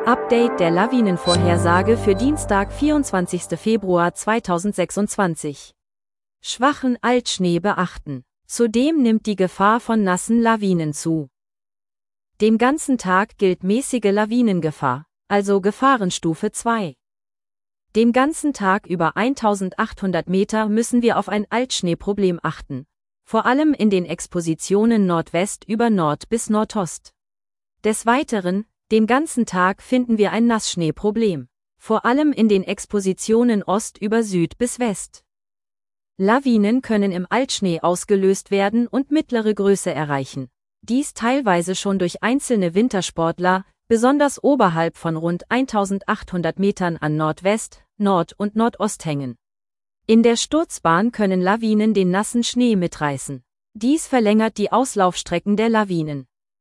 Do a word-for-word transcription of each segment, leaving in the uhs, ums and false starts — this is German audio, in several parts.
Update der Lawinenvorhersage für Dienstag, vierundzwanzigsten Februar zweitausendsechsundzwanzig. Schwachen Altschnee beachten. Zudem nimmt die Gefahr von nassen Lawinen zu. Den ganzen Tag gilt mäßige Lawinengefahr, also Gefahrenstufe zwei. Den ganzen Tag über eintausendachthundert Meter müssen wir auf ein Altschneeproblem achten, vor allem in den Expositionen Nordwest über Nord bis Nordost. Des Weiteren, den ganzen Tag finden wir ein Nassschneeproblem, vor allem in den Expositionen Ost über Süd bis West. Lawinen können im Altschnee ausgelöst werden und mittlere Größe erreichen. Dies teilweise schon durch einzelne Wintersportler, besonders oberhalb von rund eintausendachthundert Metern an Nordwest, Nord- und Nordosthängen. In der Sturzbahn können Lawinen den nassen Schnee mitreißen. Dies verlängert die Auslaufstrecken der Lawinen.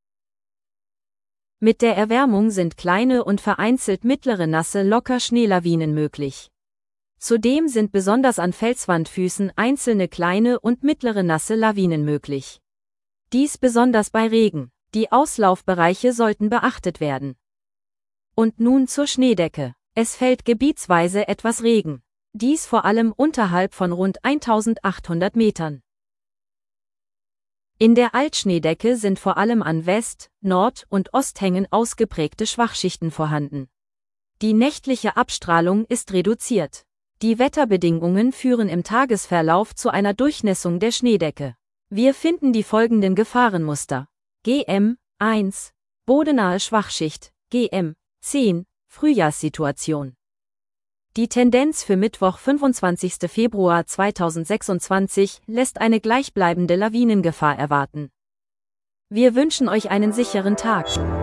Mit der Erwärmung sind kleine und vereinzelt mittlere nasse Locker-Schneelawinen möglich. Zudem sind besonders an Felswandfüßen einzelne kleine und mittlere nasse Lawinen möglich. Dies besonders bei Regen. Die Auslaufbereiche sollten beachtet werden. Und nun zur Schneedecke. Es fällt gebietsweise etwas Regen. Dies vor allem unterhalb von rund eintausendachthundert Metern. In der Altschneedecke sind vor allem an West-, Nord- und Osthängen ausgeprägte Schwachschichten vorhanden. Die nächtliche Abstrahlung ist reduziert. Die Wetterbedingungen führen im Tagesverlauf zu einer Durchnässung der Schneedecke. Wir finden die folgenden Gefahrenmuster: G M eins, bodenahe Schwachschicht, G M zehn, Frühjahrssituation. Die Tendenz für Mittwoch, fünfundzwanzigsten Februar zweitausendsechsundzwanzig, lässt eine gleichbleibende Lawinengefahr erwarten. Wir wünschen euch einen sicheren Tag.